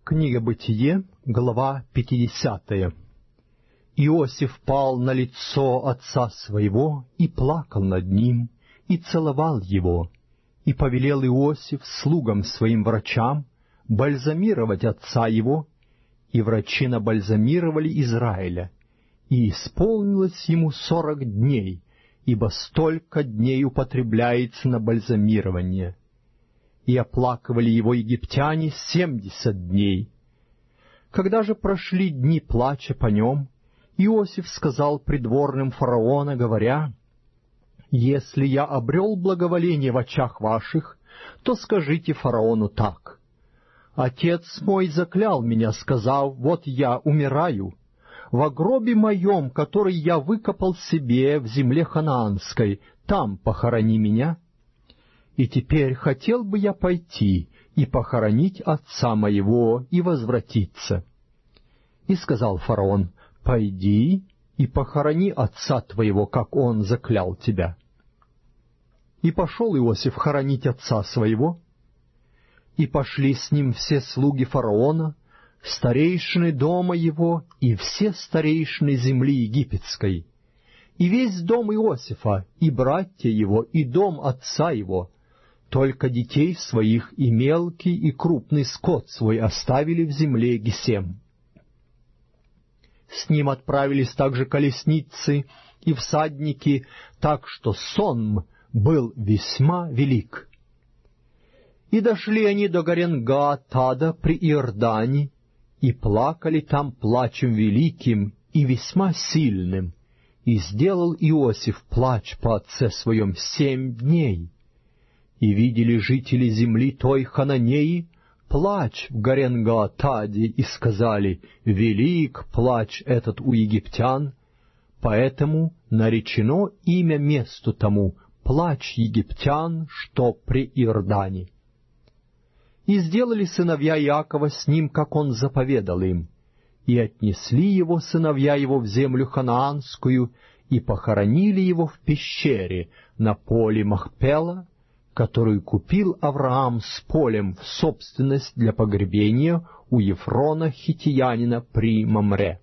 Книга Бытие, глава 50. Иосиф пал на лицо отца своего и плакал над ним, и целовал его. И повелел Иосиф слугам своим врачам бальзамировать отца его, и врачи набальзамировали Израиля. И исполнилось ему 40 дней, ибо столько дней употребляется на бальзамирование. И оплакивали его египтяне 70 дней. Когда же прошли дни плача по нем, Иосиф сказал придворным фараона, говоря: «Если я обрел благоволение в очах ваших, то скажите фараону так: Отец мой заклял меня, сказав: вот я умираю. Во гробе моем, который я выкопал себе в земле ханаанской, там похорони меня. И теперь хотел бы я пойти и похоронить отца моего и возвратиться». И сказал фараон: «Пойди и похорони отца твоего, как он заклял тебя». И пошел Иосиф хоронить отца своего, и пошли с ним все слуги фараона, старейшины дома его и все старейшины земли египетской, и весь дом Иосифа, и братья его, и дом отца его. Только детей своих и мелкий, и крупный скот свой оставили в земле Гесем. С ним отправились также колесницы и всадники, так что сонм был весьма велик. И дошли они до Горен-Гаатада при Иордане, и плакали там плачем великим и весьма сильным. И сделал Иосиф плач по отце своем 7 дней. И видели жители земли той Хананеи плач в Горен-Гаатаде, и сказали: «Велик плач этот у египтян». Поэтому наречено имя месту тому «Плач египтян, что при Иордане». И сделали сыновья Иакова с ним, как он заповедал им, и отнесли его сыновья его в землю ханаанскую, и похоронили его в пещере на поле Махпела, которую купил Авраам с полем в собственность для погребения у Ефрона хиттиянина при Мамре.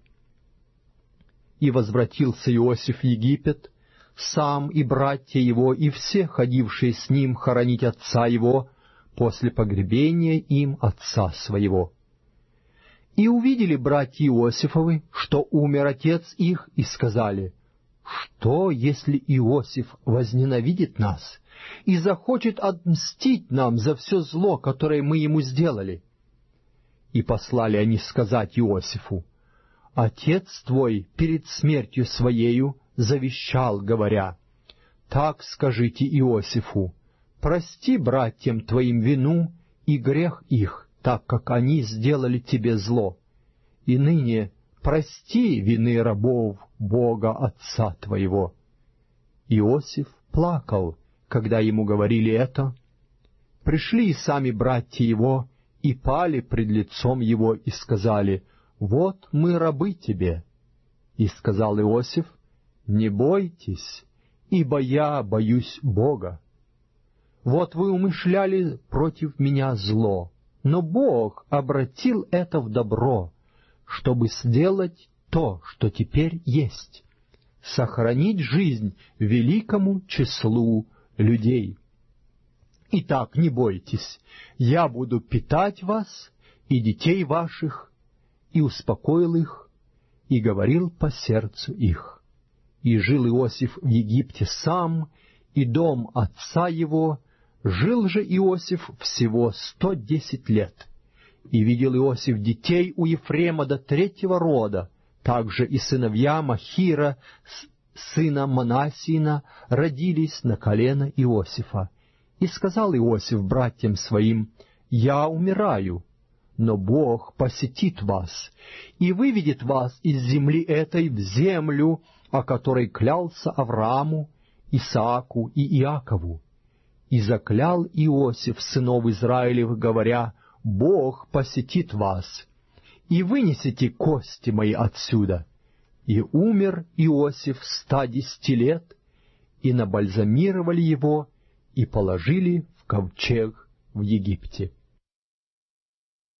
И возвратился Иосиф в Египет, сам и братья его, и все, ходившие с ним хоронить отца его, после погребения им отца своего. И увидели братья Иосифовы, что умер отец их, и сказали: «Что, если Иосиф возненавидит нас и захочет отмстить нам за все зло, которое мы ему сделали?» И послали они сказать Иосифу: «Отец твой перед смертью своею завещал, говоря: так скажите Иосифу: прости братьям твоим вину и грех их, так как они сделали тебе зло. И ныне прости вины рабов Бога отца твоего». Иосиф плакал, когда ему говорили это. Пришли и сами братья его, и пали пред лицом его, и сказали: «Вот мы рабы тебе». И сказал Иосиф: «Не бойтесь, ибо я боюсь Бога. Вот вы умышляли против меня зло, но Бог обратил это в добро, чтобы сделать то, что теперь есть, сохранить жизнь великому числу людей. Итак, не бойтесь, я буду питать вас и детей ваших». И успокоил их, и говорил по сердцу их. И жил Иосиф в Египте сам, и дом отца его. Жил же Иосиф всего 110 лет. И видел Иосиф детей у Ефрема до 3-го рода, также и сыновья Махира, сына Манассиина, родились на колено Иосифа. И сказал Иосиф братьям своим: «Я умираю, но Бог посетит вас и выведет вас из земли этой в землю, о которой клялся Аврааму, Исааку и Иакову». И заклял Иосиф сынов Израилев, говоря: «Бог посетит вас, и вынесете кости мои отсюда». И умер Иосиф 110 лет, и набальзамировали его, и положили в ковчег в Египте.